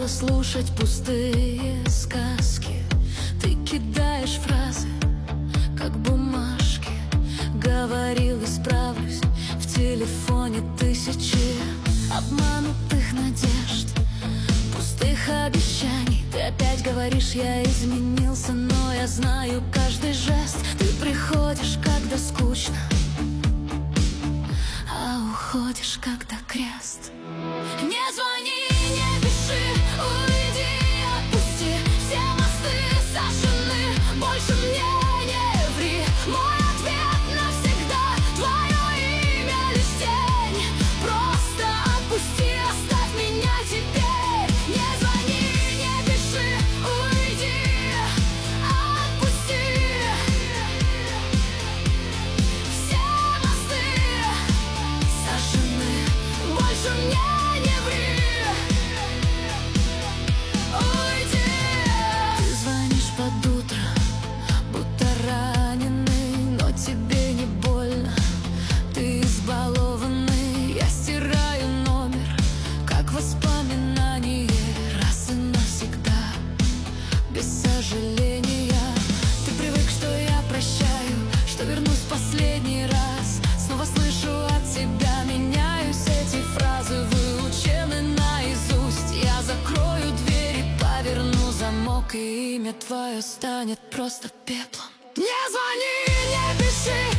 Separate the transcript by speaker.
Speaker 1: слушать пустые сказки. Ты кидаешь фразы, как бумажки. Говорил, исправлюсь, в телефоне тысячи обманутых надежд, пустых обещаний. Ты опять говоришь, я изменился, но я знаю каждый жест. Ты приходишь, когда скучно, а уходишь, когда крест. Не звони, не пиши, уйди, отпусти. Все мосты сожжены, больше мне не ври. Мой ответ навсегда твое имя лишь тень. Просто отпусти, оставь меня теперь. Не звони, не пиши, уйди, отпусти. Все мосты сожжены, больше мне не ври. Уйди. Ты звонишь под утро, будто раненый, но тебе не больно, ты избалованный. Я стираю номер, как воспоминание, раз и навсегда, без сожаления. Ты привык, что я прощаю, что вернусь в последний раз. Снова слышу от тебя, меняюсь, эти фразы выучены наизусть. Я закрою дверь и поверну замок, и имя твое станет просто пеплом. Не звони, не пиши,